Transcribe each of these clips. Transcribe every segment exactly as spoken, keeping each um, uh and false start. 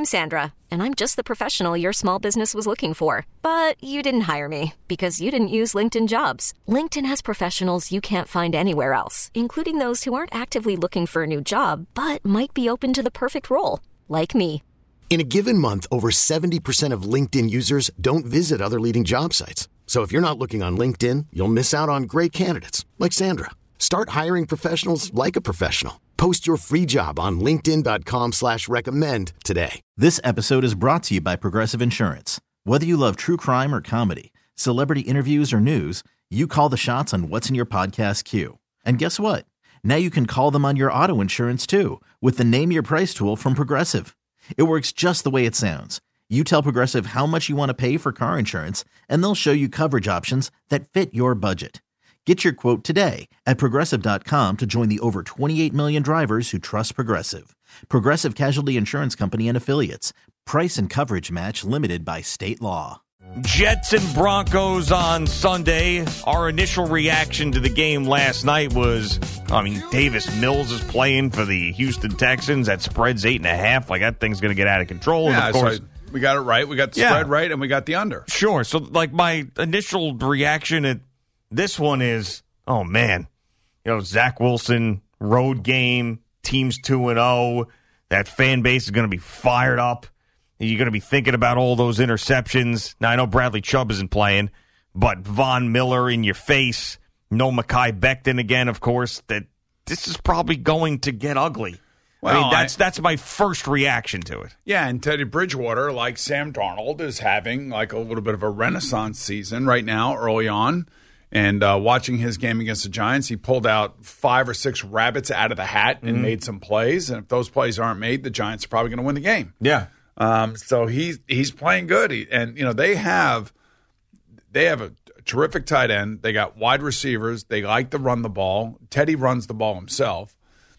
I'm Sandra, and I'm just the professional your small business was looking for. But you didn't hire me because you didn't use LinkedIn Jobs. LinkedIn has professionals you can't find anywhere else, including those who aren't actively looking for a new job, but might be open to the perfect role, like me. In a given month, over seventy percent of LinkedIn users don't visit other leading job sites. So if you're not looking on LinkedIn, you'll miss out on great candidates like Sandra. Start hiring professionals like a professional. Post your free job on linkedin.com slash recommend today. This episode is brought to you by Progressive Insurance. Whether you love true crime or comedy, celebrity interviews or news, you call the shots on what's in your podcast queue. And guess what? Now you can call them on your auto insurance too with the Name Your Price tool from Progressive. It works just the way it sounds. You tell Progressive how much you want to pay for car insurance, and they'll show you coverage options that fit your budget. Get your quote today at Progressive dot com to join the over twenty-eight million drivers who trust Progressive. Progressive Casualty Insurance Company and Affiliates. Price and coverage match limited by state law. Jets and Broncos on Sunday. Our initial reaction to the game last night was, I mean, Davis Mills is playing for the Houston Texans. That spread's eight and a half. Like, that thing's going to get out of control. Yeah, and of course, so we got it right. We got the yeah. spread right, and we got the under. Sure. So, like, my initial reaction at this one is, oh, man, you know, Zach Wilson, road game, team's two and oh. That fan base is going to be fired up. You're going to be thinking about all those interceptions. Now, I know Bradley Chubb isn't playing, but Von Miller in your face. No Mekhi Becton again, of course. That this is probably going to get ugly. Well, I mean, that's I, that's my first reaction to it. Yeah, and Teddy Bridgewater, like Sam Darnold, is having like a little bit of a renaissance season right now, early on. And uh, watching his game against the Giants, he pulled out five or six rabbits out of the hat and mm-hmm. made some plays. And if those plays aren't made, the Giants are probably going to win the game. Yeah. Um, so he's he's playing good, he, and you know they have they have a terrific tight end. They got wide receivers. They like to run the ball. Teddy runs the ball himself.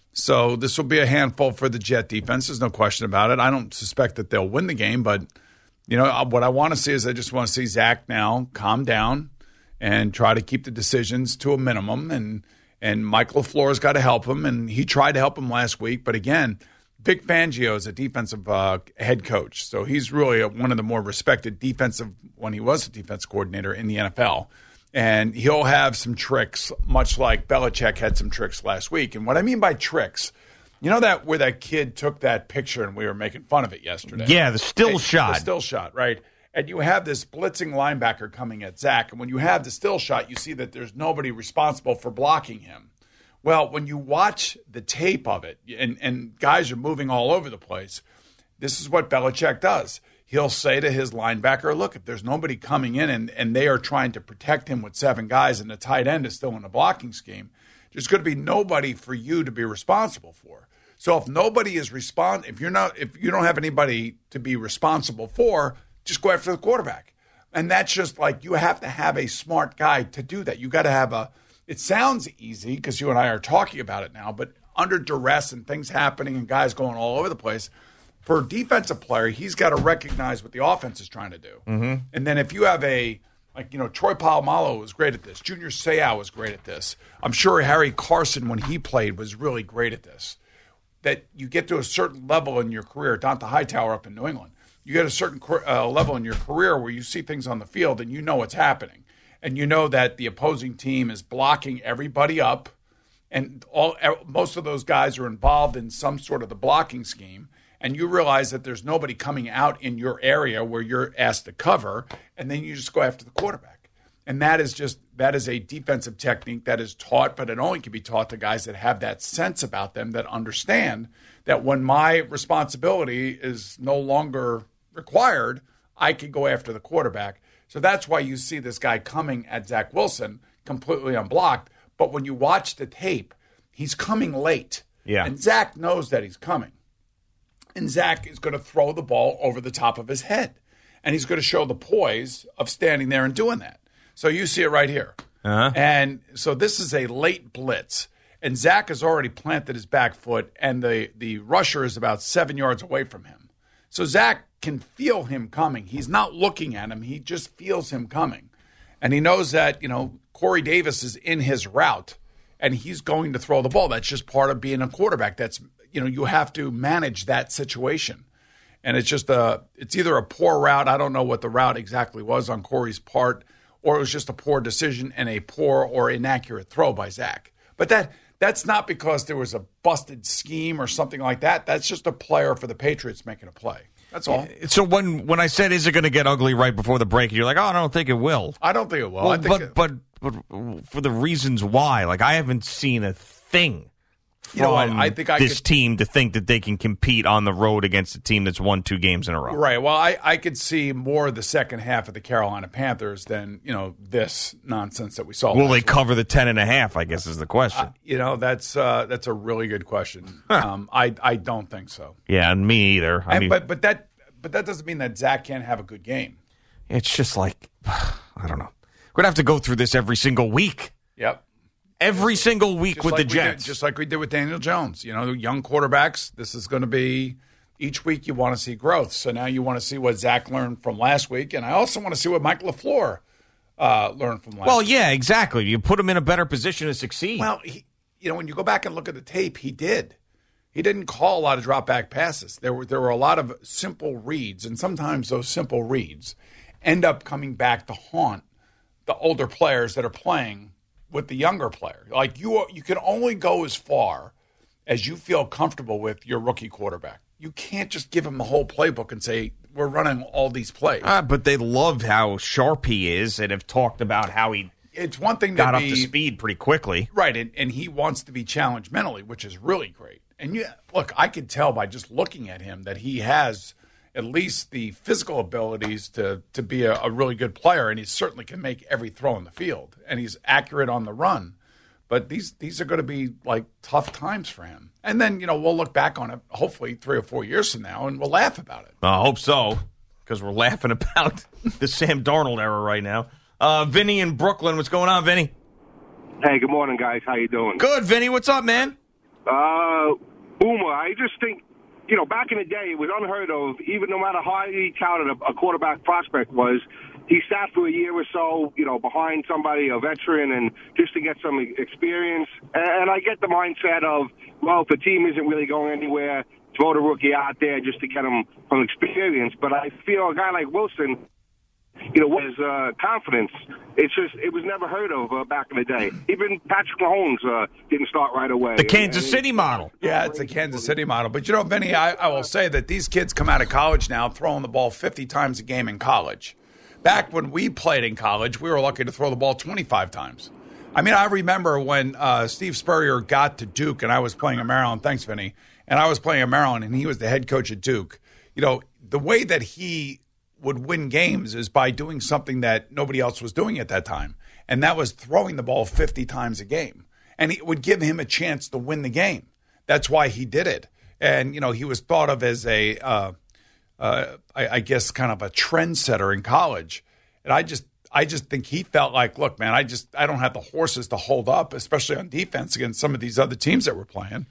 So this will be a handful for the Jet defense. There's no question about it. I don't suspect that they'll win the game, but you know what I want to see is I just want to see Zach now calm down and try to keep the decisions to a minimum. And and Mike LaFleur's got to help him, and he tried to help him last week, but again. Vic Fangio is a defensive uh, head coach, so he's really a, one of the more respected defensive, when he was a defense coordinator in the N F L. And he'll have some tricks, much like Belichick had some tricks last week. And what I mean by tricks, you know that where that kid took that picture and we were making fun of it yesterday? Yeah, the still and, shot. The still shot, right? And you have this blitzing linebacker coming at Zach, and when you have the still shot, you see that there's nobody responsible for blocking him. Well, when you watch the tape of it, and, and guys are moving all over the place, this is what Belichick does. He'll say to his linebacker, look, if there's nobody coming in and, and they are trying to protect him with seven guys and the tight end is still in the blocking scheme, there's going to be nobody for you to be responsible for. So if nobody is respond, if you're not, if you don't have anybody to be responsible for, just go after the quarterback. And that's just like you have to have a smart guy to do that. You got to have a. It sounds easy because you and I are talking about it now, but under duress and things happening and guys going all over the place, for a defensive player, he's got to recognize what the offense is trying to do. Mm-hmm. And then if you have a, like, you know, Troy Polamalu was great at this. Junior Seau was great at this. I'm sure Harry Carson, when he played, was really great at this. That you get to a certain level in your career, Donta Hightower up in New England, you get a certain uh, level in your career where you see things on the field and you know what's happening. And you know that the opposing team is blocking everybody up, and all most of those guys are involved in some sort of the blocking scheme. And you realize that there's nobody coming out in your area where you're asked to cover, and then you just go after the quarterback. And that is just that is a defensive technique that is taught, but it only can be taught to guys that have that sense about them, that understand that when my responsibility is no longer required, I can go after the quarterback. So that's why you see this guy coming at Zach Wilson completely unblocked. But when you watch the tape, he's coming late. Yeah. And Zach knows that he's coming. And Zach is going to throw the ball over the top of his head. And he's going to show the poise of standing there and doing that. So you see it right here. Uh-huh. And so this is a late blitz. And Zach has already planted his back foot, and the, the rusher is about seven yards away from him. So Zach can feel him coming. He's not looking at him. He just feels him coming. And he knows that, you know, Corey Davis is in his route, and he's going to throw the ball. That's just part of being a quarterback. That's, you know, you have to manage that situation. And it's just a, it's either a poor route. I don't know what the route exactly was on Corey's part, or it was just a poor decision and a poor or inaccurate throw by Zach. But that that's not because there was a busted scheme or something like that. That's just a player for the Patriots making a play. That's all. So when when I said, is it going to get ugly right before the break, you're like, oh, I don't think it will. I don't think it will. Well, I think but, it, but but for the reasons why, like I haven't seen a thing from you know what, I think I this could, team to think that they can compete on the road against a team that's won two games in a row. Right. Well, I, I could see more of the second half of the Carolina Panthers than, you know, this nonsense that we saw. Will they week. cover the ten and a half, I guess is the question. Uh, you know, that's uh, that's a really good question. um, I I don't think so. Yeah, and me either. I and, mean, but but that but that doesn't mean that Zach can't have a good game. it's just like, I don't know. We're going to have to go through this every single week. Yep. Every single week Just with like the we did- Jets. just like we did with Daniel Jones. You know, young quarterbacks, this is going to be each week you want to see growth. So now you want to see what Zach learned from last week. And I also want to see what Mike LaFleur uh, learned from last Well, week. yeah, exactly. You put him in a better position to succeed. Well, he, you know, when you go back and look at the tape, he did. He didn't call a lot of drop back passes. There were there were a lot of simple reads, and sometimes those simple reads end up coming back to haunt the older players that are playing with the younger player. Like you, you can only go as far as you feel comfortable with your rookie quarterback. You can't just give him the whole playbook and say we're running all these plays. Uh, but they love how sharp he is and have talked about how he It's one thing got to up be, to speed pretty quickly. right? And, and he wants to be challenged mentally, which is really great. And you look, I could tell by just looking at him that he has at least the physical abilities to to be a, a really good player, and he certainly can make every throw in the field, and he's accurate on the run. But these these are going to be like tough times for him. And then, you know, we'll look back on it hopefully three or four years from now, and we'll laugh about it. I hope so, because we're laughing about the Sam Darnold era right now. Uh, Vinny in Brooklyn, what's going on, Vinny? Hey, good morning, guys. How you doing? Good, Vinny. What's up, man? Uh, Boomer, I just think, you know, back in the day, it was unheard of, even no matter how highly touted a, a quarterback prospect was, he sat for a year or so, you know, behind somebody, a veteran, and just to get some experience. And, and I get the mindset of, well, if the team isn't really going anywhere, throw the rookie out there just to get him some experience. But I feel a guy like Wilson, you know, his uh, confidence, it's just, it was never heard of uh, back in the day. Even Patrick Mahomes uh, didn't start right away. The Kansas and, City model. Yeah, it's a Kansas City model. But, you know, Vinny, I, I will say that these kids come out of college now throwing the ball fifty times a game in college. Back when we played in college, we were lucky to throw the ball twenty-five times. I mean, I remember when uh, Steve Spurrier got to Duke, and I was playing at Maryland. Thanks, Vinny. And I was playing at Maryland, and he was the head coach at Duke. You know, the way that he would win games is by doing something that nobody else was doing at that time, and that was throwing the ball fifty times a game. And it would give him a chance to win the game. That's why he did it. And, you know, he was thought of as a, uh, uh, I, I guess, kind of a trendsetter in college. And I just I just think he felt like, look, man, I just I don't have the horses to hold up, especially on defense against some of these other teams that we're playing.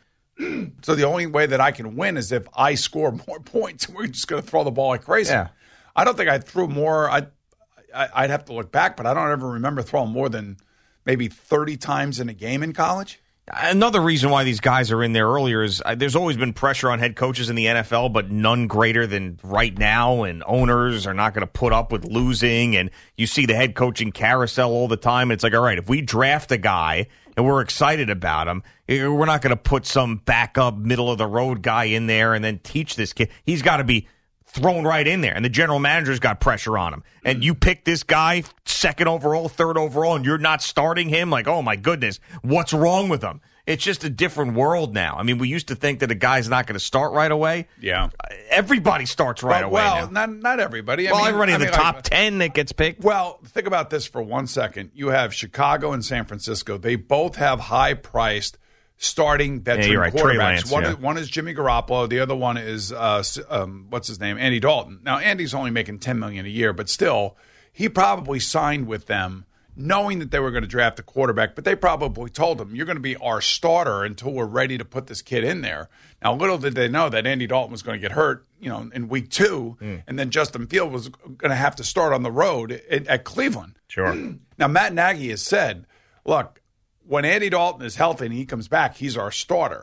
So the only way that I can win is if I score more points. We're just going to throw the ball like crazy. Yeah. I don't think I threw more. I, I, I'd have to look back, but I don't ever remember throwing more than maybe thirty times in a game in college. Another reason why these guys are in there earlier is uh, there's always been pressure on head coaches in the N F L, but none greater than right now, and owners are not going to put up with losing, and you see the head coaching carousel all the time. It's like, all right, if we draft a guy and we're excited about him, we're not going to put some backup, middle-of-the-road guy in there and then teach this kid. He's got to be thrown right in there, and the general manager's got pressure on him. And you pick this guy second overall, third overall, and you're not starting him? Like, oh, my goodness, what's wrong with him? It's just a different world now. I mean, we used to think that a guy's not going to start right away. Yeah. Everybody starts right But, away well, now. not not everybody. I well, mean, everybody I in the mean, top like, ten that gets picked. Well, think about this for one second. You have Chicago and San Francisco. They both have high-priced starting veteran Yeah, you're right. Trey quarterbacks. Lance, one, yeah. is, one is Jimmy Garoppolo. The other one is, uh, um, what's his name, Andy Dalton. Now, Andy's only making ten million dollars a year, but still, he probably signed with them knowing that they were going to draft a quarterback, but they probably told him, you're going to be our starter until we're ready to put this kid in there. Now, little did they know that Andy Dalton was going to get hurt, you know, in week two, mm. and then Justin Fields was going to have to start on the road at, at Cleveland. Sure. Now, Matt Nagy has said, look, when Andy Dalton is healthy and he comes back, he's our starter.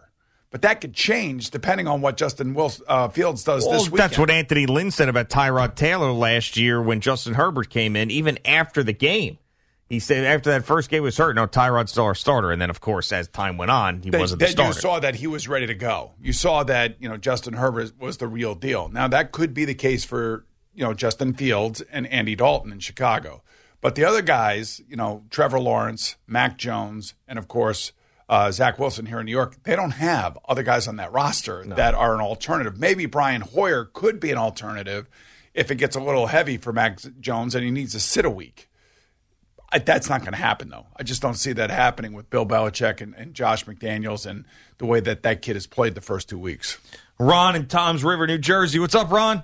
But that could change depending on what Justin Wilson, uh, Fields does well, this weekend. That's what Anthony Lynn said about Tyrod Taylor last year when Justin Herbert came in, even after the game. He said after that first game was hurt, no, Tyrod's still our starter. And then, of course, as time went on, he then, wasn't the then starter. You saw that he was ready to go. You saw that, you know, Justin Herbert was the real deal. Now, that could be the case for, you know, Justin Fields and Andy Dalton in Chicago. But the other guys, you know, Trevor Lawrence, Mac Jones, and, of course, uh, Zach Wilson here in New York, they don't have other guys on that roster no. that are an alternative. Maybe Brian Hoyer could be an alternative if it gets a little heavy for Mac Jones and he needs to sit a week. I, that's not going to happen, though. I just don't see that happening with Bill Belichick and, and Josh McDaniels and the way that that kid has played the first two weeks. Ron in Toms River, New Jersey. What's up, Ron?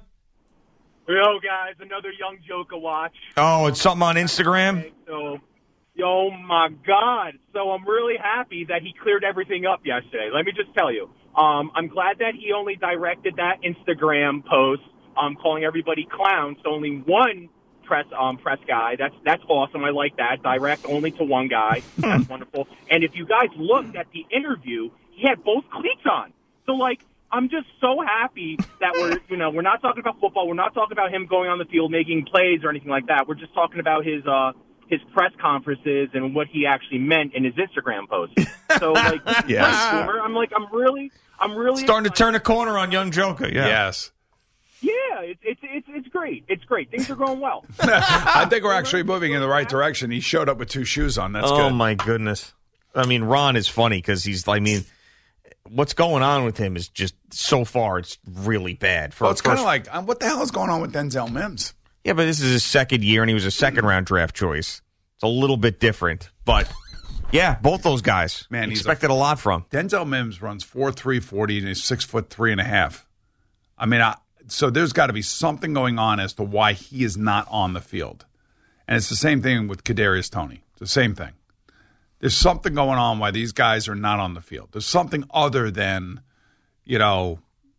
Yo, guys, another young Joker watch. Oh, it's something on Instagram? Okay, so, oh, my God. So I'm really happy that he cleared everything up yesterday. Let me just tell you. Um, I'm glad that he only directed that Instagram post um, calling everybody clowns. So only one press um press guy. That's that's awesome. I like that. Direct only to one guy. That's wonderful. And if you guys looked at the interview, he had both cleats on. So like I'm just so happy that we're you know, we're not talking about football, we're not talking about him going on the field making plays or anything like that. We're just talking about his uh his press conferences and what he actually meant in his Instagram post. So like yes. Boomer, I'm like I'm really I'm really starting to turn a corner on young Joker. Yeah. Yes. Yeah, it's it's it's it's great. It's great. Things are going well. I think we're actually moving in the right direction. He showed up with two shoes on. That's oh, good. Oh, my goodness. I mean, Ron is funny because he's, I mean, what's going on with him is just, so far, it's really bad. For well, it's kind of like, um, what the hell is going on with Denzel Mims? Yeah, but this is his second year, and he was a second-round draft choice. It's a little bit different. But, yeah, both those guys. Man, he's expected a, a lot from. Denzel Mims runs four three forty, and he's six foot three and a half. I mean, I... So there's got to be something going on as to why he is not on the field. And it's the same thing with Kadarius Toney. It's the same thing. There's something going on why these guys are not on the field. There's something other than, you know,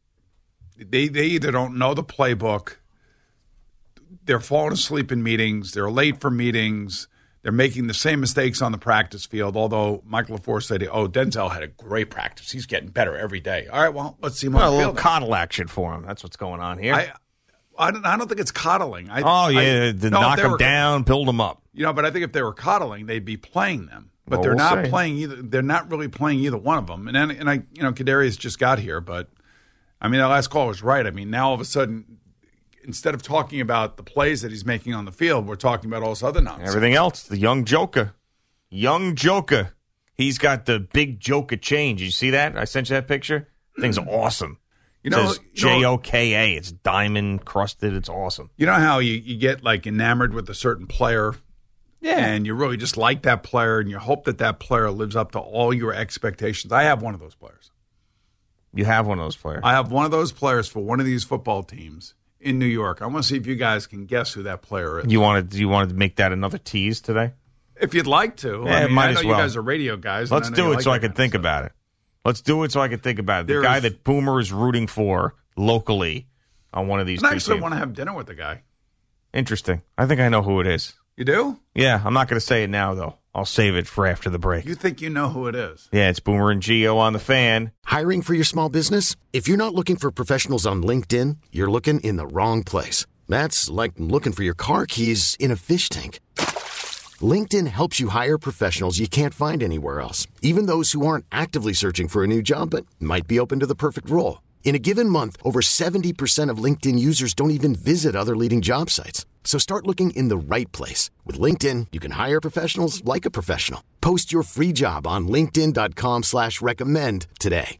they they either don't know the playbook, they're falling asleep in meetings, they're late for meetings, they're making the same mistakes on the practice field, although Mike LaFleur said, oh, Denzel had a great practice. He's getting better every day. All right, well, let's see him on well, the field. A little coddle action for him. That's what's going on here. I, I, don't, I don't think it's coddling. I, oh, yeah, I, to no, knock them were, down, build them up. You know, but I think if they were coddling, they'd be playing them. But well, they're we'll not see. playing either. They're not really playing either one of them. And, then, and I, you know, Kadarius just got here, but, I mean, that last call was right. I mean, now all of a sudden – instead of talking about the plays that he's making on the field, we're talking about all this other nonsense. Everything else, the young Joker. Young Joker. He's got the big Joker chain. Did you see that? I sent you that picture. Thing's awesome. You know, it says J O K A. It's diamond crusted. It's awesome. You know how you, you get like enamored with a certain player? Yeah. And you really just like that player and you hope that that player lives up to all your expectations. I have one of those players. You have one of those players. I have one of those players for one of these football teams in New York. I want to see if you guys can guess who that player is. You wanted you wanted to make that another tease today? If you'd like to. Yeah, I mean, might I know as well. you guys are radio guys. Let's do it like so I can think stuff. about it. Let's do it so I can think about it. The There's, guy that Boomer is rooting for locally on one of these I two actually teams. want to have dinner with the guy. Interesting. I think I know who it is. You do? Yeah, I'm not going to say it now, though. I'll save it for after the break. You think you know who it is? Yeah, it's Boomer and Gio on the Fan. Hiring for your small business? If you're not looking for professionals on LinkedIn, you're looking in the wrong place. That's like looking for your car keys in a fish tank. LinkedIn helps you hire professionals you can't find anywhere else, even those who aren't actively searching for a new job but might be open to the perfect role. In a given month, over seventy percent of LinkedIn users don't even visit other leading job sites. So start looking in the right place. With LinkedIn, you can hire professionals like a professional. Post your free job on linkedin.com slash recommend today.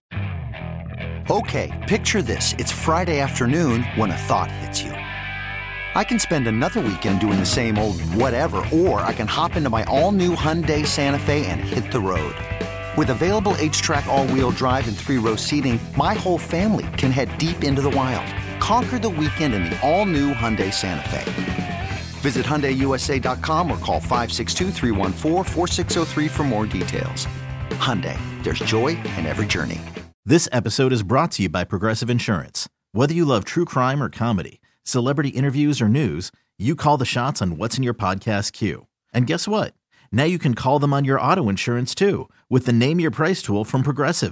Okay, picture this. It's Friday afternoon when a thought hits you. I can spend another weekend doing the same old whatever, or I can hop into my all-new Hyundai Santa Fe and hit the road. With available H-Track all-wheel drive and three-row seating, my whole family can head deep into the wild. Conquer the weekend in the all-new Hyundai Santa Fe. Visit Hyundai U S A dot com or call five six two, three one four, four six zero three for more details. Hyundai, there's joy in every journey. This episode is brought to you by Progressive Insurance. Whether you love true crime or comedy, celebrity interviews or news, you call the shots on what's in your podcast queue. And guess what? Now you can call them on your auto insurance too with the Name Your Price tool from Progressive.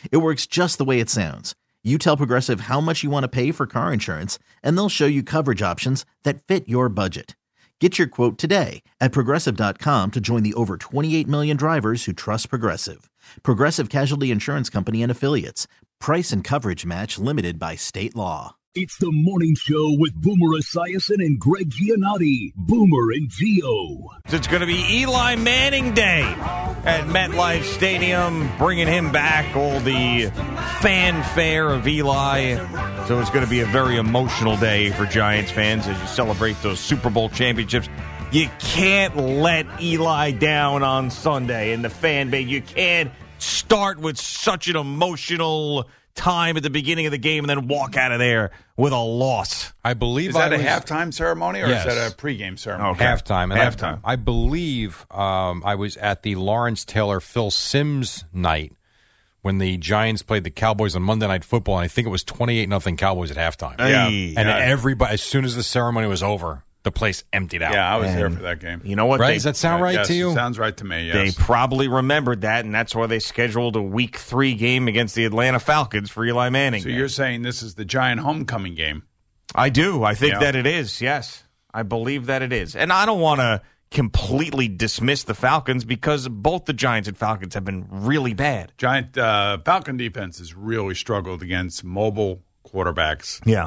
It works just the way it sounds. You tell Progressive how much you want to pay for car insurance, and they'll show you coverage options that fit your budget. Get your quote today at Progressive dot com to join the over twenty-eight million drivers who trust Progressive. Progressive Casualty Insurance Company and Affiliates. Price and coverage match limited by state law. It's the morning show with Boomer Esiason and Greg Giannotti. Boomer and Gio. It's going to be Eli Manning Day at MetLife Stadium, bringing him back, all the fanfare of Eli. So it's going to be a very emotional day for Giants fans as you celebrate those Super Bowl championships. You can't let Eli down on Sunday in the fan base. You can't start with such an emotional time at the beginning of the game and then walk out of there with a loss. I believe Is that I a was, halftime ceremony or Yes. is that a pregame ceremony? Okay. halftime. And Halftime. I, I believe um, I was at the Lawrence Taylor Phil Simms night when the Giants played the Cowboys on Monday Night Football, and I think it was twenty-eight nothing Cowboys at halftime. Yeah. And everybody, as soon as the ceremony was over, the place emptied out. Yeah, I was And there for that game. You know what? Right? They, Does that sound right Yes, to you? it sounds right to me, They yes. probably remembered that, and that's why they scheduled a week three game against the Atlanta Falcons for Eli Manning. So Day. you're saying this is the Giant homecoming game? I do. I think Yeah. that it is, yes. I believe that it is. And I don't want to completely dismiss the Falcons because both the Giants and Falcons have been really bad. Giant uh, Falcon defense has really struggled against mobile quarterbacks. Yeah.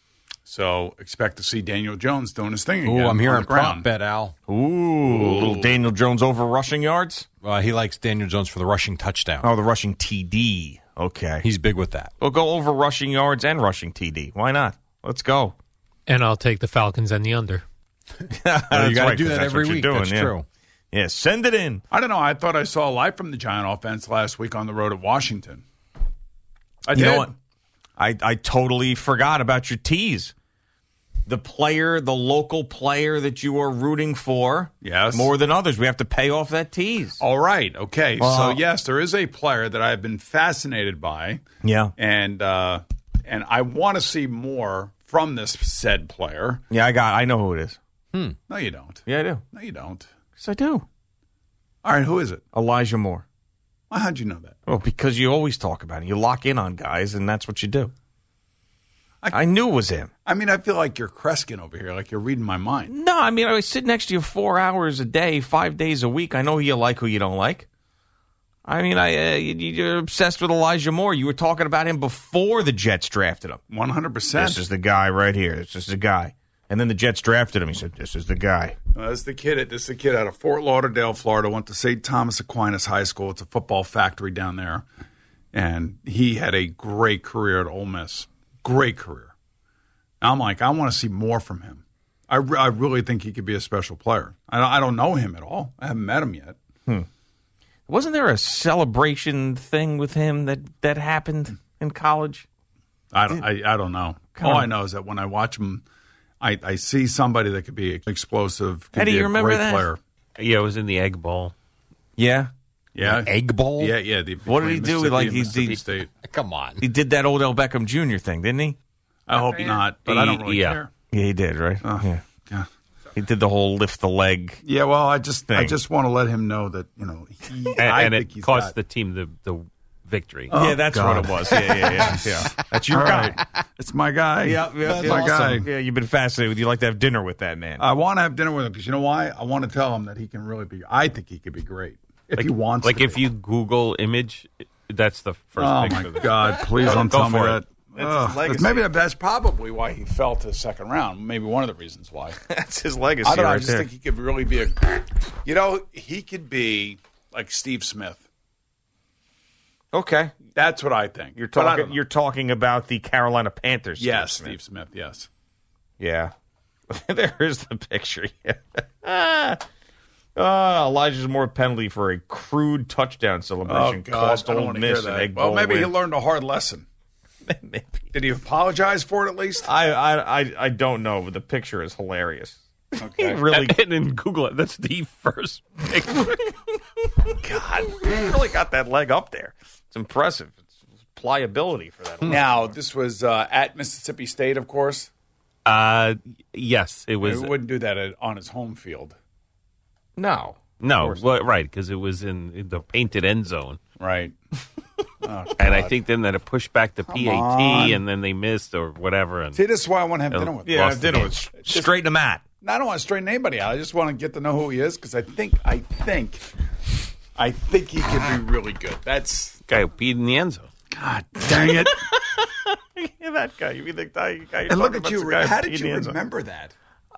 So expect to see Daniel Jones doing his thing again. Ooh, I'm on hearing the prop ground. bet, Al. Ooh, little Daniel Jones over rushing yards? Uh, he likes Daniel Jones for the rushing touchdown. Oh, the rushing T D. Okay. He's big with that. We'll go over rushing yards and rushing T D. Why not? Let's go. And I'll take the Falcons and the under. That's you got to right, do 'cause that that's every what you're week. doing, That's yeah. true. Yeah, send it in. I don't know. I thought I saw a light from the Giant offense last week on the road at Washington. I You did. know what? I, I totally forgot about your tease. The player, the local player that you are rooting for, Yes. more than others. We have to pay off that tease. All right. Okay. Uh, so yes, there is a player that I've been fascinated by, Yeah. and uh, and I want to see more from this said player. Yeah, I got I know who it is. No, you don't. Yeah, I do. No, you don't. Yes, I do. All right. Who is it? Elijah Moore. Well, how'd you know that? Well, because you always talk about it. You lock in on guys, and that's what you do. I, I- knew it was him. I mean, I feel like you're Kreskin over here, like you're reading my mind. No, I mean, I sit next to you four hours a day, five days a week. I know who you like, who you don't like. I mean, I uh, you, you're obsessed with Elijah Moore. You were talking about him before the Jets drafted him. One hundred percent. This is the guy right here. This is the guy. And then the Jets drafted him. He said, this is the guy. Uh, this is the kid. This is the kid out of Fort Lauderdale, Florida. Went to Saint Thomas Aquinas High School. It's a football factory down there, and he had a great career at Ole Miss. Great career. And I'm like, I want to see more from him. I, re- I really think he could be a special player. I don't, I don't know him at all. I haven't met him yet. Hmm. Wasn't there a celebration thing with him that, that happened in college? I don't, I, I don't know. Come All on. I know is that when I watch him, I, I see somebody that could be explosive, could Eddie, be a you remember great that? player. Yeah, it was in the Egg Bowl. Yeah. Yeah. Egg bowl? Yeah, yeah. The, What did he between do? Mississippi Like, and he- Mississippi he- State. Come on. He did that Odell Beckham Junior thing, didn't he? I hope not, but I don't really Yeah. care. Yeah, he did, right? Oh, yeah. yeah. He did the whole lift the leg. Yeah, well, I just I Thing. just want to let him know that, you know, he, And, I and think it he's cost got- the team the, the victory. Oh, yeah, that's God. what it was. Yeah, yeah, yeah. yeah. That's your All guy. right. It's my guy. Yeah, yeah, That's yeah. my guy. Yeah, you've been fascinated with. You like to have dinner with that man. I want to have dinner with him because you know why? I want to tell him that he can really be. I think he could be great if like, he wants. Like to if be. you Google image, that's the first Oh picture. my God! Please don't Go tell me for that. it. That's Ugh. his legacy. Maybe that's probably why he fell to the second round. Maybe one of the reasons why. That's his legacy I don't know. right I just there. think he could really be a. You know, he could be like Steve Smith. Okay, That's what I think. you're But I don't talking. know. You're talking about the Carolina Panthers. yes, Steve Steve Smith. Smith. Yes. Yeah, there is the picture. ah. Ah, Elijah's Moore penalty for a crude touchdown Oh celebration God! cost I don't Ole want to hear Miss an that. Egg Well, Bowl maybe he win. learned a hard lesson. Maybe. Did he apologize for it at least? I, I I I don't know, but the picture is hilarious. Okay. Really, And then Google it. That's the first picture. God, he really got that leg up there. It's impressive. It's pliability for that. Now, this was uh, at Mississippi State, of course. Uh, yes, it He was. wouldn't do that at, on his home field. No, No, well, right, because it was in, in the painted end zone. Right. Oh, and I think then that it pushed back the P A T, on. and then they missed or whatever. And See, this is why I want to have and dinner with him. Yeah, lost the dinner game. was straighten him out. No, I don't want to straighten anybody out. I just want to get to know who he is because I think, I think, I think he can be really good. That's guy who peed in the end zone. God dang it! Yeah, that guy. You mean the guy? guy you're And look talking at about's you. the guy How who did peed in you the end zone. remember that?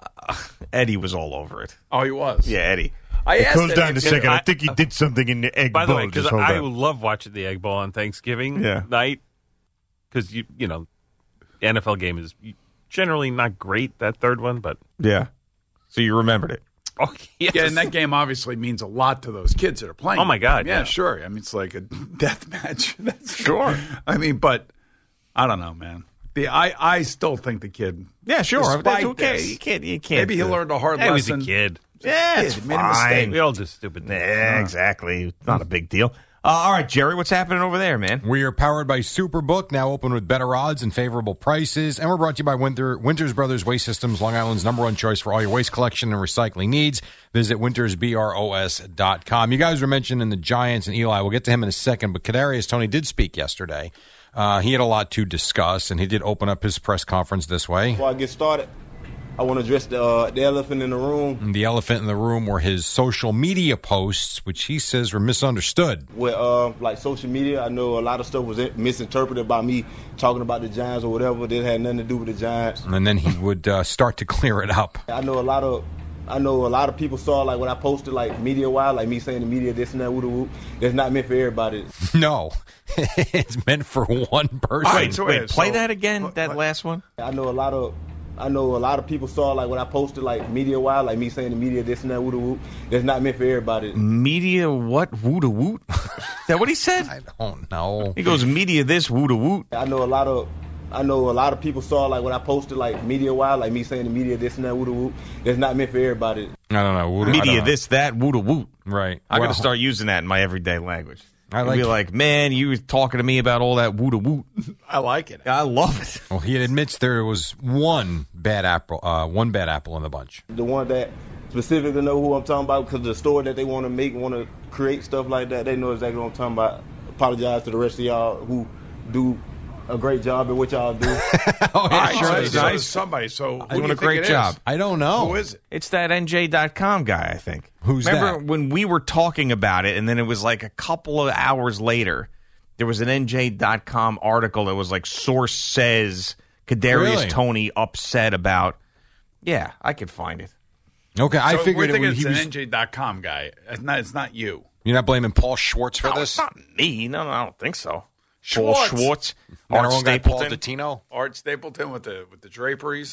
Eddie was all over it. Oh, he was. Yeah, Eddie. I It asked goes Eddie down a if- second. I, I- think he did something in the egg By the bowl. way, because Just hold I on. love watching the Egg Bowl on Thanksgiving Yeah. night, because you you know, the N F L game is generally not great, that third one, but Yeah. So you remembered it. oh yes. Yeah, and that game obviously means a lot to those kids that are playing. Oh, my God, Yeah, yeah. sure. I mean, it's like a death match. That's Sure. I mean, but I don't know, man. The I, I still think the kid. Yeah, sure. Despite That's okay. this, You can't. You can't. Maybe he uh, learned a hard He was a lesson. kid. Yeah, it's Kid, made a mistake. fine. We all do stupid things. Yeah, exactly. Not a big deal. Uh, all right, Jerry, what's happening over there, man? We are powered by Superbook, now open with better odds and favorable prices. And we're brought to you by Winter, Winters Brothers Waste Systems, Long Island's number one choice for all your waste collection and recycling needs. Visit winters bros dot com. You guys were mentioning the Giants and Eli. We'll get to him in a second, but Kadarius Toney did speak yesterday. Uh, he had a lot to discuss, and he did open up his press conference this way. Before I get started, I want to address the, uh, the elephant in the room. And the elephant in the room were his social media posts, which he says were misunderstood. With uh, like social media, I know a lot of stuff was misinterpreted by me talking about the Giants or whatever. That had nothing to do with the Giants. And then he would uh, start to clear it up. I know a lot of, I know a lot of people saw like when I posted like media wise, like me saying the media this and that, woo woo. That's not meant for everybody. No, it's meant for one person. Wait, so wait, wait, play so- that again, what- that what- last one. I know a lot of. I know a lot of people saw like when I posted like media wise, like me saying the media this and that, woo woo. That's not meant for everybody. Media what? Woo to woot? Is that what he said? I don't know. He goes, media this, woo to woot. I know a lot of I know a lot of people saw like when I posted like media wise, like me saying the media this and that, woo woo. That's not meant for everybody. I don't know. What- I Media don't know. this, that, woo to woot. Right. I'm Well, going to start using that in my everyday language. I I'd like be it. like, man, you were talking to me about all that woo to woot. I like it. I love it. Well, he admits there was one bad apple, uh, one bad apple in the bunch. The one that specifically know who I'm talking about because the story that they want to make, want to create stuff like that, they know exactly what I'm talking about. Apologize to the rest of y'all who do a great job at what y'all do. Oh, All right, sure, so, it's so nice. somebody. So who do Doing you a think great it is? job. I don't know. Who is it? It's that N J dot com guy, I think. Who's Remember that? when we were talking about it, and then it was like a couple of hours later, there was an N J dot com article that was like, source says Kadarius Really? Toney upset about. Yeah, I could find it. Okay, I So figured we're it thinking was, it's he an was. N J dot com guy. It's not. It's not you. You're not blaming Paul Schwartz for No, this? it's not me. No, no, I don't think so. Schwartz. Paul Schwartz, Our Art own guy, Paul Stapleton. Dottino? Art Stapleton with the with the draperies.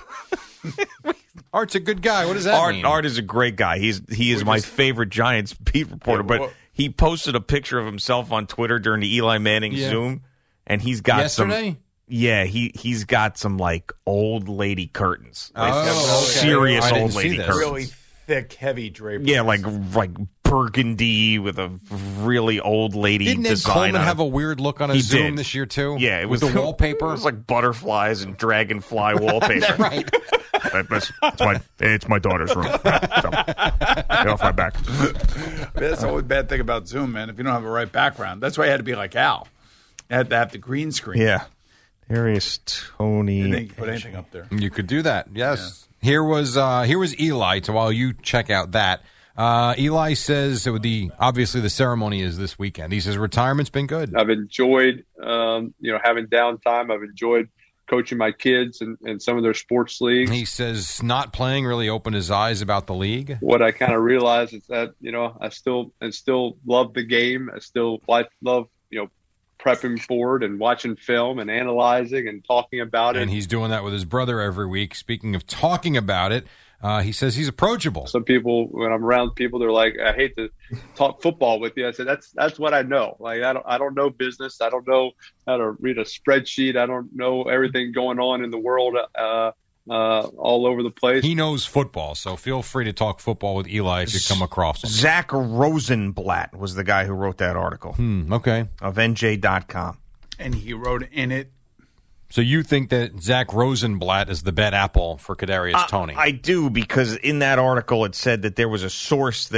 Art's a good guy. What does that Art, mean? Art is a great guy. He's he is We my just- favorite Giants beat reporter. Yeah, but well- he posted a picture of himself on Twitter during the Eli Manning Yeah. Zoom, and he's got Yesterday? some. Yeah, he he's got some like old lady curtains, like Oh, okay. serious I didn't old see lady this. curtains. really thick, heavy draperies. Yeah, like like burgundy with a really old lady Didn't Ed design Coleman on it. have a weird look on He his Zoom did. this year, too? Yeah, it With was the wallpaper? It was like butterflies and dragonfly wallpaper. right. That- that's, that's my, it's my daughter's room. So, get off my back. That's the only bad thing about Zoom, man. If you don't have a right background, that's why I had to be like Al. I had to have the green screen. Yeah. Darius Toney. And then you can put anything up there. You could do that, yes. Here was uh, here was Eli, so while you check out that, uh, Eli says it would the obviously the ceremony is this weekend. He says retirement's been good. I've enjoyed, um, you know, having downtime. I've enjoyed coaching my kids and, and some of their sports leagues. He says not playing really opened his eyes about the league. What I kind of realized is that, you know, I still and still love the game. I still like, love, you know, prepping for it and watching film and analyzing and talking about it. And he's doing that with his brother every week. Speaking of talking about it, uh, he says he's approachable. Some people, when I'm around people, they're like, "I hate to talk football with you." I said, "That's that's what I know. Like, I don't I don't know business. I don't know how to read a spreadsheet. I don't know everything going on in the world, uh, uh, all over the place." He knows football, so feel free to talk football with Eli if you come across him. Zach Rosenblatt was the guy who wrote that article Hmm, okay. of N J dot com. And he wrote in it. So you think that Zach Rosenblatt is the bad apple for Kadarius Toney? I do, because in that article it said that there was a source that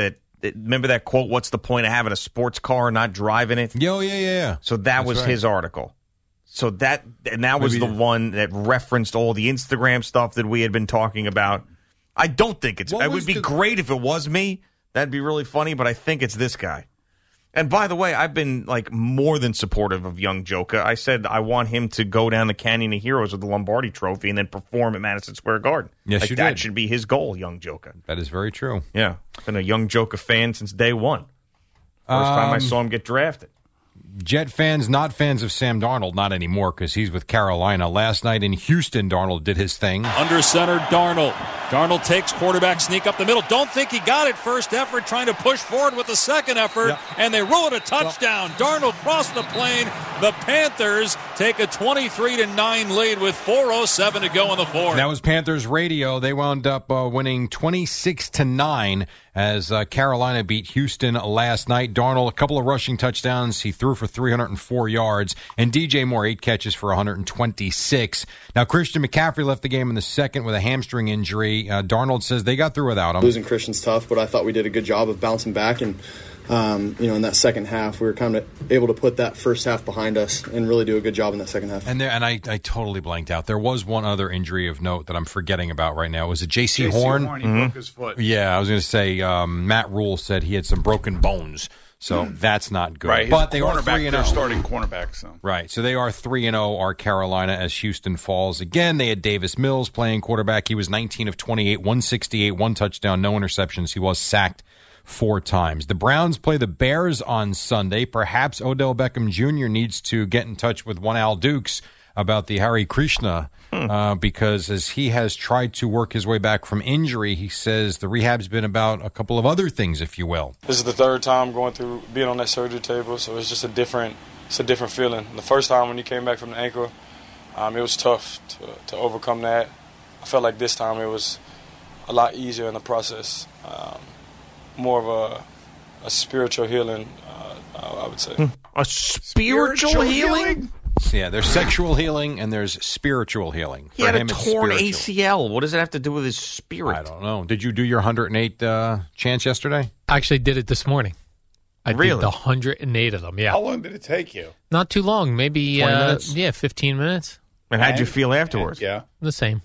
remember that quote, what's the point of having a sports car and not driving it? Yo, yeah, yeah, yeah. So that That's was right. his article. So that and that was Maybe the the- one that referenced all the Instagram stuff that we had been talking about. I don't think it's. What It was would be the- great if it was me. That'd be really funny, but I think it's this guy. And by the way, I've been like more than supportive of young Joka. I said I want him to go down the Canyon of Heroes with the Lombardi Trophy and then perform at Madison Square Garden. Yes, like you that did. should be his goal, young Joka. That is very true. Yeah, been a young Joka fan since day one. First time I Um, saw him get drafted. Jet fans, not fans of Sam Darnold, not anymore because he's with Carolina. Last night in Houston, Darnold did his thing. Under center, Darnold. Darnold takes quarterback sneak up the middle. Don't think he got it first effort, trying to push forward with the second effort, Yep. and they rule it a touchdown. Darnold crossed the plane. The Panthers take a twenty-three to nine lead with four oh seven to go in the fourth. That was Panthers radio. They wound up uh, winning twenty-six to nine as uh, Carolina beat Houston last night. Darnold, a couple of rushing touchdowns. He threw for three hundred four yards, and D J Moore, eight catches for one hundred twenty-six. Now, Christian McCaffrey left the game in the second with a hamstring injury. Uh, Darnold says they got through without him. Losing Christian's tough, but I thought we did a good job of bouncing back. And, um, you know, in that second half, we were kind of able to put that first half behind us and really do a good job in that second half. And there, and I, I totally blanked out. There was one other injury of note that I'm forgetting about right now. Was it J C Horn? Horn, he broke his foot. Yeah, I was going to say um, Matt Rule said he had some broken bones, so that's not good. Right, he's but a they are cornerback, three and their zero. starting cornerback. So. Right, so they are three and zero. Are Carolina as Houston falls again? They had Davis Mills playing quarterback. He was nineteen of twenty-eight, one sixty-eight, one touchdown, no interceptions. He was sacked four times. The Browns play the Bears on Sunday. Perhaps Odell Beckham Junior needs to get in touch with one Al Dukes about the Hare Krishna uh, because as he has tried to work his way back from injury, he says the rehab's been about a couple of other things, if you will. This is the third time going through being on that surgery table, so it's just a different, it's a different feeling. The first time when he came back from the ankle, um, it was tough to, to overcome that. I felt like this time it was a lot easier in the process, um, more of a, a spiritual healing, uh, I would say. A spiritual, Spiritual healing? healing? Yeah, there's sexual healing and there's spiritual healing. He For had a him, it's torn spiritual. A C L. What does it have to do with his spirit? I don't know. Did you do your one hundred eight uh, chants yesterday? I actually did it this morning. I Really? did the one hundred eight of them, yeah. How long did it take you? Not too long, maybe twenty uh, minutes? yeah, fifteen minutes. And how'd you And- feel afterwards? Yeah. The same.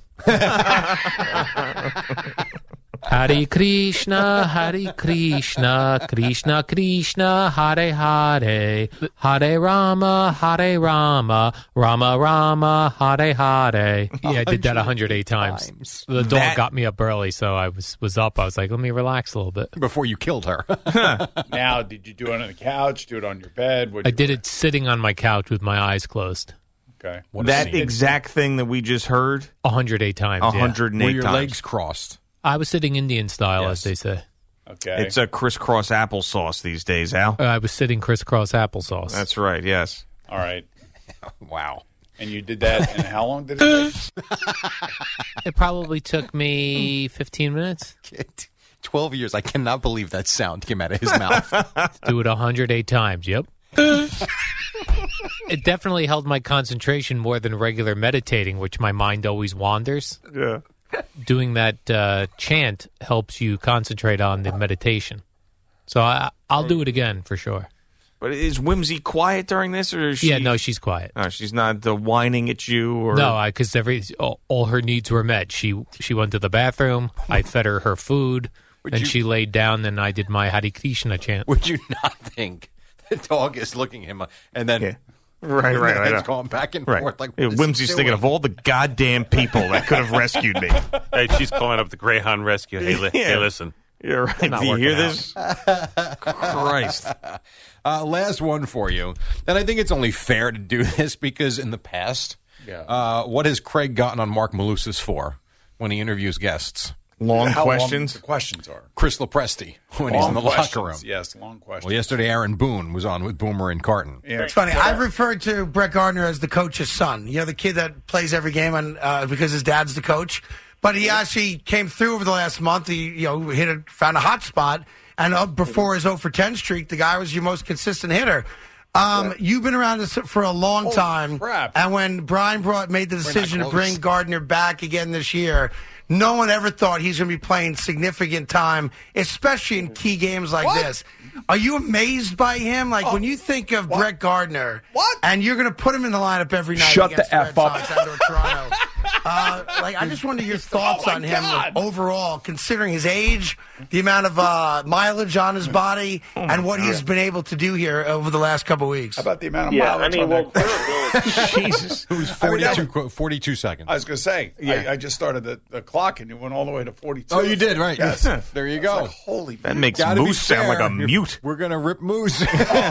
Hare Krishna, Hare Krishna, Krishna Krishna, Hare Hare, Hare Rama, Hare Rama, Rama Rama, Hare Hare. Yeah, I did that one hundred eight times. times. The dog That- got me up early, so I was was up. I was like, let me relax a little bit. Before you killed her. Now, did you do it on the couch? Do it on your bed? What'd I you did do? it sitting on my couch with my eyes closed. Okay. That exact thing that we just heard, one hundred eight times. one yeah. hundred Were eight your times. legs crossed? I was sitting Indian style, Yes. as they say. Okay. It's a crisscross applesauce these days, Al. Uh, I was sitting crisscross applesauce. That's right, yes. All right. Wow. And you did that, and how long did it take? It probably took me fifteen minutes. twelve years. I cannot believe that sound came out of his mouth. Do it one hundred eight times. Yep. It definitely held my concentration more than regular meditating, which my mind always wanders. Yeah. Doing that uh, chant helps you concentrate on the meditation. So I, I'll do it again for sure. But is Whimsy quiet during this, or is she? Yeah, no, she's quiet. Oh, she's not uh, whining at you, or No, because every all, all her needs were met. She she went to the bathroom. I fed her her food. Would Then you- she laid down. Then I did my Hare Krishna chant. Would you not think the dog is looking at him and then Yeah. Right, right, and right. it's going back and right. forth like Yeah, what is Whimsy's he thinking doing? of all the goddamn people that could have rescued me. Hey, she's calling up the Greyhound Rescue. Hey, li- Yeah. hey listen. Yeah, right. Not Do you hear working this? Christ. Uh, last one for you. And I think it's only fair to do this because in the past, Yeah. uh, what has Craig gotten on Mark Malusis for when he interviews guests? Long How long questions. the questions are. Chris Lopresti when he's Long in the questions. locker room. Yes, long questions. Well, yesterday Aaron Boone was on with Boomer and Carton. Yeah. It's funny. I've referred to Brett Gardner as the coach's son. You know, the kid that plays every game on, uh, because his dad's the coach. But he actually came through over the last month. He, you know, hit a, found a hot spot. And uh, before his oh for ten streak, the guy was your most consistent hitter. Um, you've been around this for a long Holy time. crap. And when Brian brought made the decision to close. bring Gardner back again this year, no one ever thought he's going to be playing significant time, especially in key games like What? this. Are you amazed by him? Like, Oh, when you think of what? Brett Gardner, What? and you're going to put him in the lineup every night Shut against the the F Red up. Sox and or Toronto. Uh, like, I just wonder your thoughts Oh, my on him God. overall, considering his age, the amount of uh, mileage on his body, and what he's been able to do here over the last couple weeks. How about the amount of Yeah, I mileage mean, on well, that? Jesus. It was I mean, that- forty-two, qu- forty-two seconds. I was going to say, Yeah. I, I just started the, the clock and you went all the way to forty-two. Oh, you did, right. Yes. There you It's go. like, holy That makes Gotta be Moose sound like fair. a mute. We're going to rip Moose.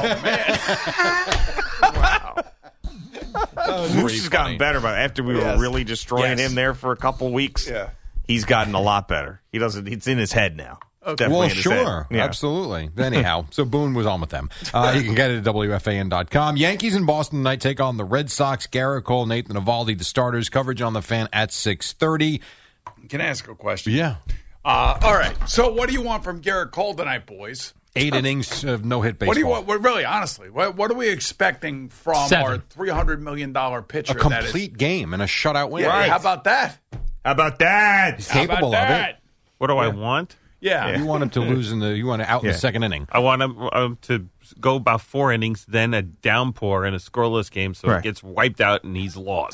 Moose has gotten better, but after we Yes. were really destroying Yes. him there for a couple weeks, Yeah. he's gotten a lot better. He doesn't. It's in his head now. It's definitely Well, in his head. sure. Yeah. Absolutely. Anyhow, so Boone was on with them. Uh, you can get it at W F A N dot com. Yankees in Boston tonight take on the Red Sox. Garrett Cole, Nathan Eovaldi, the starters. Coverage on the Fan at six thirty. Can I ask a question? Yeah. Uh, all right. So, what do you want from Garrett Cole tonight, boys? Eight innings of no-hit baseball. What do you want? What, really, honestly, what, what are we expecting from Seven. our three hundred million dollars pitcher? A complete game and a shutout win. Yeah, how about that? How about that? He's How about capable of that? it. What do I want? Yeah. You want him to lose in the. You want it out in Yeah. the second inning. I want him um, to go about four innings, then a downpour in a scoreless game, so Right. he gets wiped out and he's lost.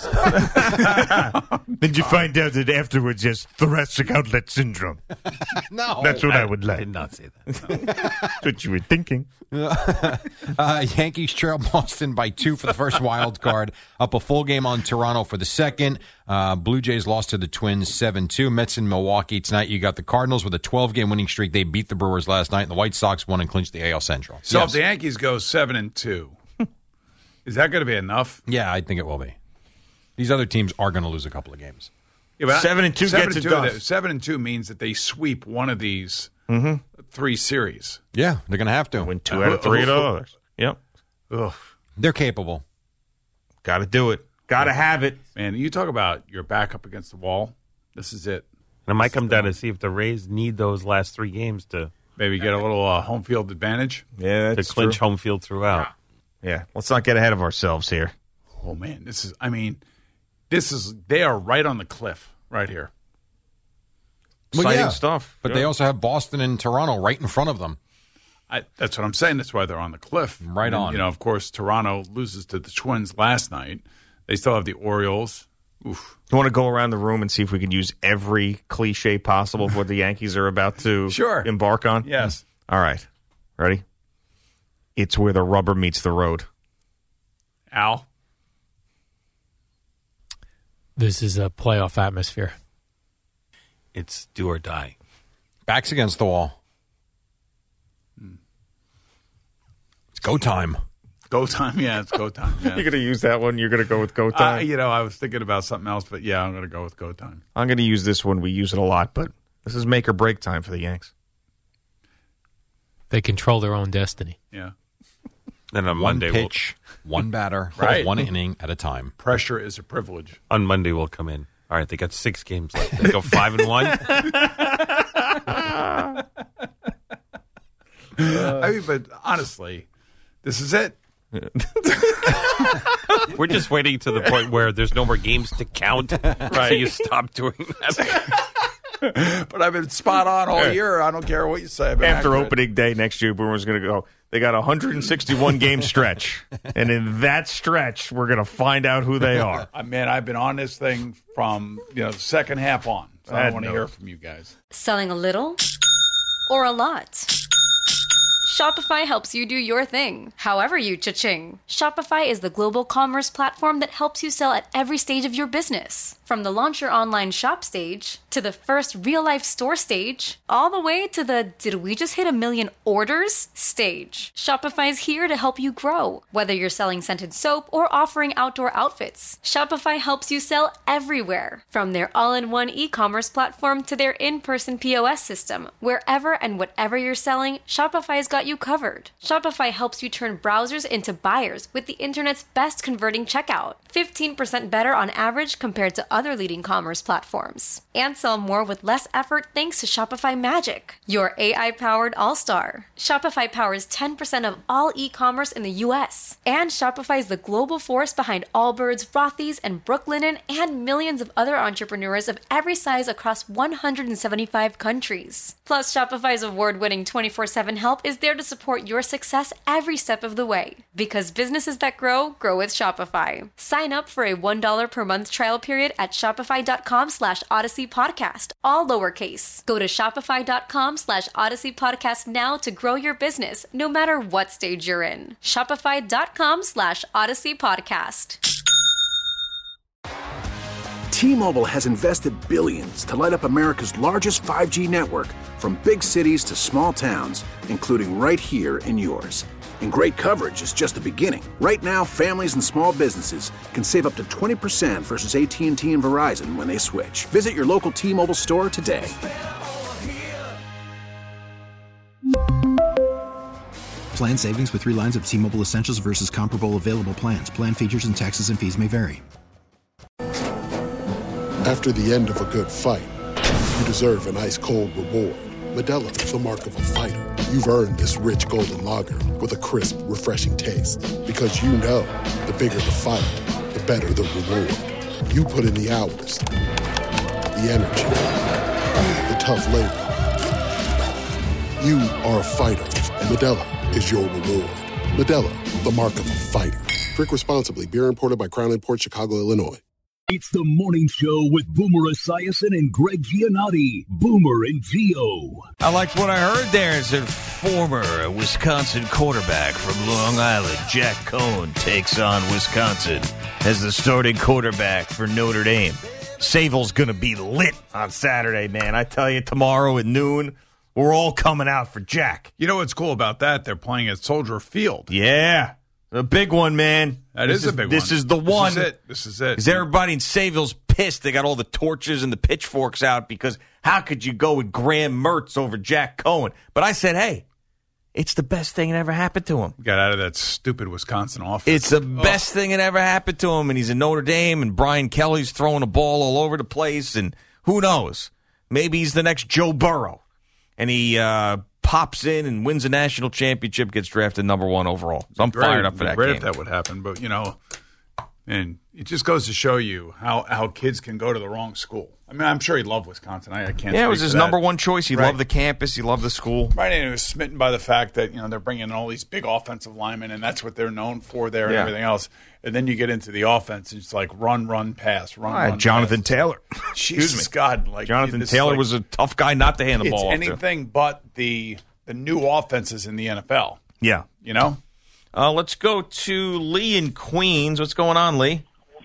Then you find out that afterwards he has thoracic outlet syndrome. No, That's what I, I would like. did not say that. No. That's what you were thinking. uh, Yankees trail Boston by two for the first wild card. Up a full game on Toronto for the second. Uh, Blue Jays lost to the Twins seven two. Mets in Milwaukee tonight. You got the Cardinals with a twelve-game winning streak. They beat the Brewers last night, and the White Sox won and clinched the A L Central. So, Yes. if the Yankees go seven and two, is that going to be enough? Yeah, I think it will be. These other teams are going to lose a couple of games. Yeah, but Seven and two seven gets and it two, done. that- Seven and two means that they sweep one of these Mm-hmm. three series. Yeah, they're going to have to. Win two out of three of those. Yep. Ugh. They're capable. Got to do it. Got to have it. Man, you talk about your back up against the wall. This is it. And it might come down to see if the Rays need those last three games to Maybe get a little uh, home field advantage. Yeah, to that's clinch true. home field throughout. Yeah, let's not get ahead of ourselves here. Oh man, this is. I mean, this is. They are right on the cliff right here. Well, Exciting yeah, stuff. But Yeah. they also have Boston and Toronto right in front of them. I, that's what I'm saying. That's why they're on the cliff. Right And, on. You know, of course, Toronto loses to the Twins last night. They still have the Orioles. Oof. You want to go around the room and see if we can use every cliche possible of what the Yankees are about to Sure. embark on? Yes. All right. Ready? It's where the rubber meets the road. Al. This is a playoff atmosphere. It's do or die. Backs against the wall. It's go time. Go time. Yeah, it's go time. Yeah. You're going to use that one? You're going to go with go Uh, time? you know, I was thinking about something else, but yeah, I'm going to go with go time. I'm going to use this one. We use it a lot, but this is make or break time for the Yanks. They control their own destiny. Yeah. Then on One Monday, pitch, one batter, Right. one inning at a time. Pressure is a privilege. we'll, on Monday we'll come in. All right, they got six games left. They go five and one. I mean, but honestly, this is it. We're just waiting to the point where there's no more games to count, so you stop doing that. But I've been spot on all year. I don't care what you say. I've been After accurate. opening day next year, Boomer's going to go, they got a one hundred sixty-one game stretch. And in that stretch, we're going to find out who they are. I mean, I've been on this thing from you know the second half on. So I I don't want to know. hear from you guys. Selling a little or a lot? Shopify helps you do your thing, however you cha-ching. Shopify is the global commerce platform that helps you sell at every stage of your business. From the launch your online shop stage, to the first real-life store stage, all the way to the did we just hit a million orders stage. Shopify's here to help you grow. Whether you're selling scented soap or offering outdoor outfits, Shopify helps you sell everywhere. From their all-in-one e-commerce platform to their in-person P O S system, wherever and whatever you're selling, Shopify's got got you covered. Shopify helps you turn browsers into buyers with the internet's best converting checkout. fifteen percent better on average compared to other leading commerce platforms. And sell more with less effort thanks to Shopify Magic, your A I-powered all-star. Shopify powers ten percent of all e-commerce in the U S. And Shopify is the global force behind Allbirds, Rothy's, and Brooklinen, and millions of other entrepreneurs of every size across one hundred seventy-five countries. Plus, Shopify's award-winning twenty-four seven help is there to support your success every step of the way. Because businesses that grow, grow with Shopify. Sign up for a one dollar per month trial period at shopify.com slash Odyssey Podcast, all lowercase. Go to shopify.com slash Odyssey Podcast now to grow your business, no matter what stage you're in. Shopify.com slash Odyssey Podcast. T-Mobile has invested billions to light up America's largest five G network, from big cities to small towns, including right here in yours. And great coverage is just the beginning. Right now, families and small businesses can save up to twenty percent versus A T and T and Verizon when they switch. Visit your local T-Mobile store today. Plan savings with three lines of T-Mobile Essentials versus comparable available plans. Plan features and taxes and fees may vary. After the end of a good fight, you deserve an ice-cold reward. Modelo is the mark of a fighter. You've earned this rich golden lager with a crisp, refreshing taste. Because you know, the bigger the fight, the better the reward. You put in the hours, the energy, the tough labor. You are a fighter, and Modelo is your reward. Modelo, the mark of a fighter. Drink responsibly. Beer imported by Crown Imports, Chicago, Illinois. It's the morning show with Boomer Esiason and Greg Giannotti. Boomer and Gio. I liked what I heard there. As a former Wisconsin quarterback from Long Island, Jack Cohn takes on Wisconsin as the starting quarterback for Notre Dame. Savel's going to be lit on Saturday, man. I tell you, tomorrow at noon, we're all coming out for Jack. You know what's cool about that? They're playing at Soldier Field. Yeah. A big one, man. That this is a big this one. Is the one. This is it. This is it. Because everybody in Sayville's pissed. They got all the torches and the pitchforks out because how could you go with Graham Mertz over Jack Cohen? But I said, hey, it's the best thing that ever happened to him. Got out of that stupid Wisconsin offense. It's the oh. best thing that ever happened to him. And he's in Notre Dame, and Brian Kelly's throwing a ball all over the place. And who knows? Maybe he's the next Joe Burrow. And he uh, pops in and wins a national championship, gets drafted number one overall. So I'm great, fired up for that great game. If that would happen, but you know, and it just goes to show you how, how kids can go to the wrong school. I mean, I'm sure he loved Wisconsin. I, I can't. Yeah, it was speak his to that. number one choice. He Right. loved the campus. He loved the school. Right, and he was smitten by the fact that you know they're bringing in all these big offensive linemen, and that's what they're known for there, and Yeah. everything else. And then you get into the offense, and it's like run, run, pass, run, All right, run. Jonathan pass. Taylor. Jesus Excuse me. God, like Jonathan this is Taylor like- was a tough guy not to hand the it's ball off to. anything but the the new offenses in the N F L. Yeah. You know? Uh, let's go to Lee in Queens. What's going on, Lee?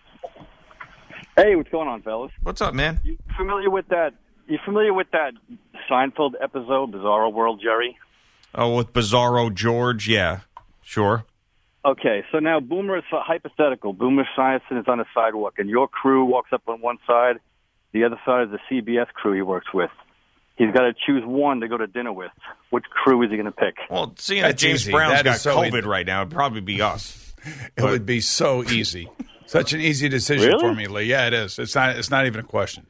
Hey, what's going on, fellas? What's up, man? You familiar with that? You familiar with that Seinfeld episode, Bizarro World, Jerry? Oh, with Bizarro George? Yeah, sure. Okay, so now Boomer is hypothetical. Boomer Esiason is on a sidewalk, and your crew walks up on one side. The other side is the C B S crew he works with. He's got to choose one to go to dinner with. Which crew is he going to pick? Well, seeing that That's James easy. Brown's That got is so COVID easy. right now, it'd probably be us. It would be so easy. Such an easy decision Really? for me, Lee. Yeah, it is. It's not. It's not even a question.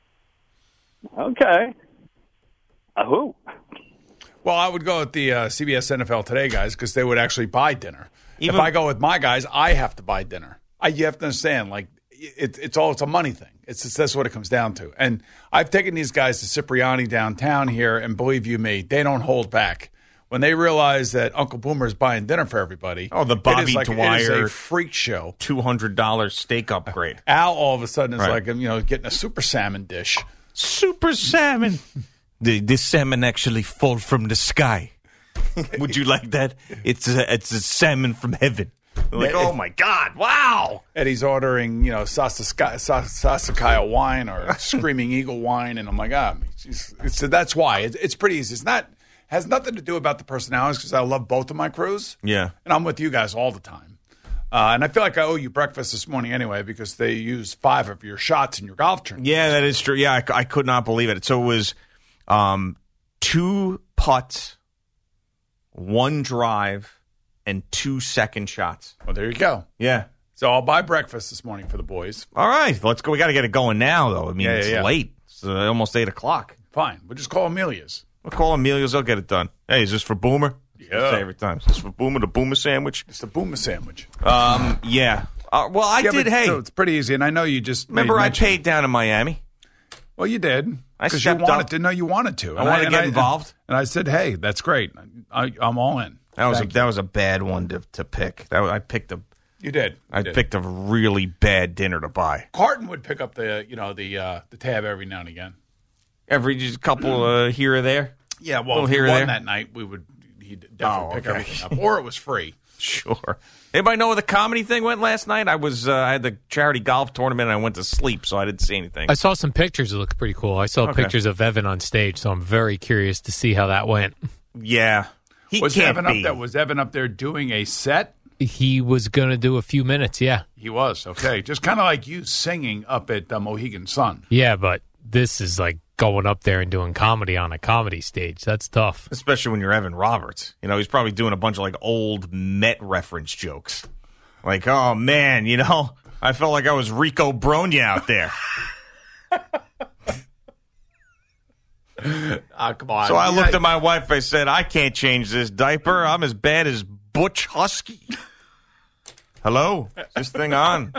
Okay. Uh, who? Well, I would go with the uh, C B S N F L Today guys because they would actually buy dinner. Even- if I go with my guys, I have to buy dinner. I, you have to understand, like it, it's all it's a money thing. It's just, that's what it comes down to. And I've taken these guys to Cipriani downtown here, and believe you me, they don't hold back. When they realize that Uncle Boomer is buying dinner for everybody, Oh, the it Bobby is like, Dwyer it is a freak show. two hundred dollars steak upgrade. Al all of a sudden is Right. like, you know, getting a super salmon dish. Super salmon. the, this salmon actually fall from the sky. Would you like that? It's a, it's a salmon from heaven. Like, oh my God! Wow. And he's ordering, you know, Sasaka- Sas- Sasakaya wine or Screaming Eagle wine, and I'm like, ah, it's, it's, that's why it's, it's pretty easy. It's not has nothing to do about the personalities because I love both of my crews. Yeah. And I'm with you guys all the time. Uh, and I feel like I owe you breakfast this morning anyway because they used five of your shots in your golf tournament. Yeah, that is true. Yeah, I, I could not believe it. So it was um, two putts, one drive, and two second shots. Well, there you go. Yeah. So I'll buy breakfast this morning for the boys. All right, let's go. We got to get it going now, though. I mean, Yeah, it's yeah, yeah. late. It's uh, almost eight o'clock. Fine. We'll just call Amelia's. We'll call Amelia's. They'll get it done. Hey, is this for Boomer? Yeah. Say every time. Is this for Boomer, the Boomer sandwich? It's the Boomer sandwich. Um, yeah. Uh, well, I Yeah, did, but- hey. so it's pretty easy, and I know you just Remember made I mention- paid down in Miami? Well, you did. I Because you stepped wanted up. to. No, you wanted to. I wanted to and get involved. And I said, hey, that's great. I, I'm all in. That was a, Thank you. that was a bad one to, to pick. That was, I picked a You did. You I did. picked a really bad dinner to buy. Carton would pick up the, you know, the uh, the tab every now and again. Every just couple uh, here or there. Yeah, Little well, if he here or won there. that night, we would he'd definitely Oh, pick okay. everything up, or it was free. Sure. Anybody know where the comedy thing went last night? I was uh, I had the charity golf tournament and I went to sleep, so I didn't see anything. I saw some pictures. It looked pretty cool. I saw Okay. pictures of Evan on stage, so I'm very curious to see how that went. Yeah. He was can't Evan be. up there? Was Evan up there doing a set? He was going to do a few minutes, yeah. He was okay, just kind of like you singing up at uh, Mohegan Sun. Yeah, but this is like going up there and doing comedy on a comedy stage. That's tough. Especially when you're Evan Roberts. You know, he's probably doing a bunch of like old Met reference jokes. Like, oh man, you know, I felt like I was Rico Bronya out there. Ah, come on. So I Yeah. looked at my wife. I said, I can't change this diaper. I'm as bad as Butch Husky. Hello? Is this thing on?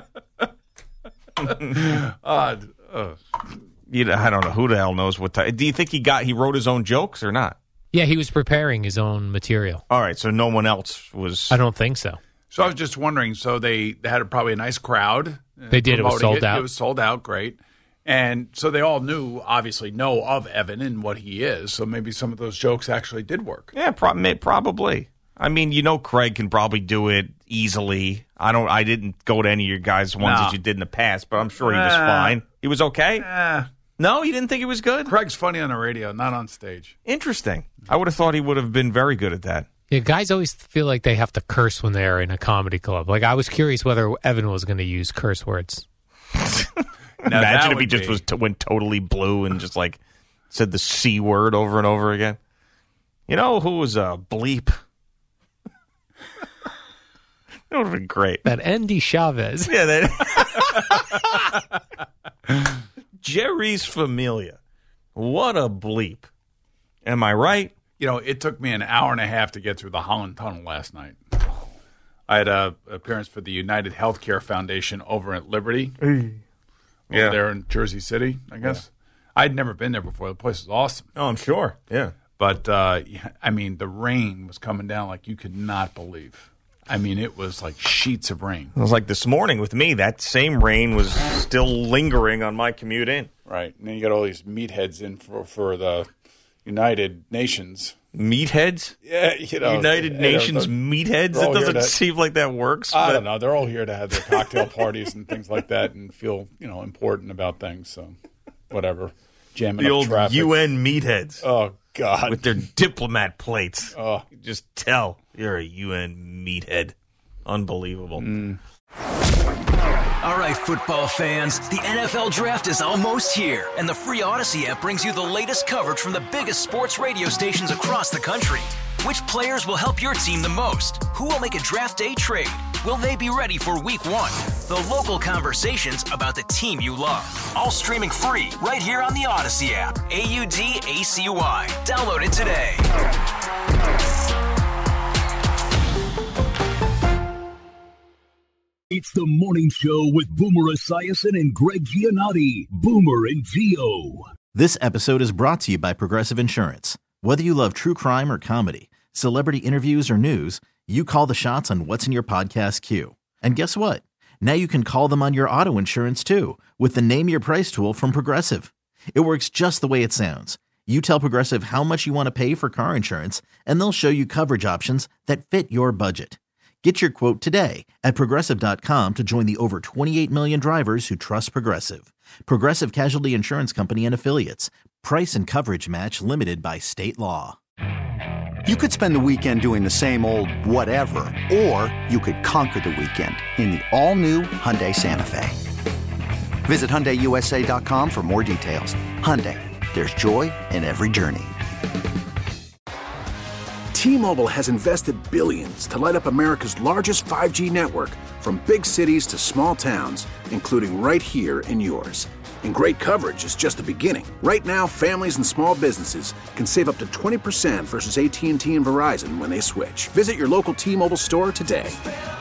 uh, uh. You know, I don't know. Who the hell knows what type. Do you think he got, he wrote his own jokes or not? Yeah, he was preparing his own material. All right, so no one else was. I don't think so. So I was just wondering. So they, they had a, probably a nice crowd. uh, They did. It was promoting sold out. It was sold out. Great. And so they all knew, obviously, know of Evan and what he is. So maybe some of those jokes actually did work. Yeah, pro- may- probably. I mean, you know, Craig can probably do it easily. I don't. I didn't go to any of your guys' ones No. that you did in the past, but I'm sure he was Nah. fine. He was okay. Eh. No, you didn't think he was good? Craig's funny on the radio, not on stage. Interesting. I would have thought he would have been very good at that. Yeah, guys always feel like they have to curse when they're in a comedy club. Like, I was curious whether Evan was going to use curse words. Now, that Imagine if he would just be- was t- went totally blue and just like said the C word over and over again. You know who was a bleep? That would have been great. That Andy Chavez. Yeah, that. Jerry's Familia. What a bleep. Am I right? You know, it took me an hour and a half to get through the Holland Tunnel last night. I had a appearance for the United Healthcare Foundation over at Liberty. Over Yeah. there in Jersey City, I guess. I'd never been there before. The place was awesome. Oh, I'm sure. Yeah. But, uh, yeah, I mean, the rain was coming down like you could not believe. I mean, it was like sheets of rain. It was like this morning with me. That same rain was still lingering on my commute in. Right. And then you got all these meatheads in for, for the United Nations. Meatheads? Yeah, you know. United you know, Nations they're- meatheads? they're all It here doesn't to- seem like that works. I but- don't know. They're all here to have their cocktail parties and things like that and feel, you know, important about things. So, whatever. Jamming The up old traffic. U N meatheads. Oh, God. With their diplomat plates. Oh. You just tell you're a U N meathead. Unbelievable. Mm. All right, football fans, the N F L Draft is almost here, and the free Odyssey app brings you the latest coverage from the biggest sports radio stations across the country. Which players will help your team the most? Who will make a draft day trade? Will they be ready for week one? The local conversations about the team you love. All streaming free right here on the Odyssey app. A U D A C Y. Download it today. It's the morning show with Boomer Esiason and Greg Giannotti. Boomer and Gio. This episode is brought to you by Progressive Insurance. Whether you love true crime or comedy, celebrity interviews or news, you call the shots on what's in your podcast queue. And guess what? Now you can call them on your auto insurance too with the Name Your Price tool from Progressive. It works just the way it sounds. You tell Progressive how much you want to pay for car insurance, and they'll show you coverage options that fit your budget. Get your quote today at Progressive dot com to join the over twenty-eight million drivers who trust Progressive. Progressive Casualty Insurance Company and Affiliates. Price and coverage match limited by state law. You could spend the weekend doing the same old whatever, or you could conquer the weekend in the all-new Hyundai Santa Fe. Visit Hyundai U S A dot com for more details. Hyundai, there's joy in every journey. T-Mobile has invested billions to light up America's largest five G network, from big cities to small towns, including right here in yours. And great coverage is just the beginning. Right now, families and small businesses can save up to twenty percent versus A T and T and Verizon when they switch. Visit your local T-Mobile store today.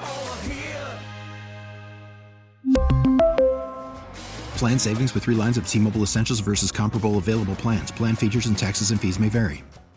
Plan savings with three lines of T-Mobile Essentials versus comparable available plans. Plan features and taxes and fees may vary.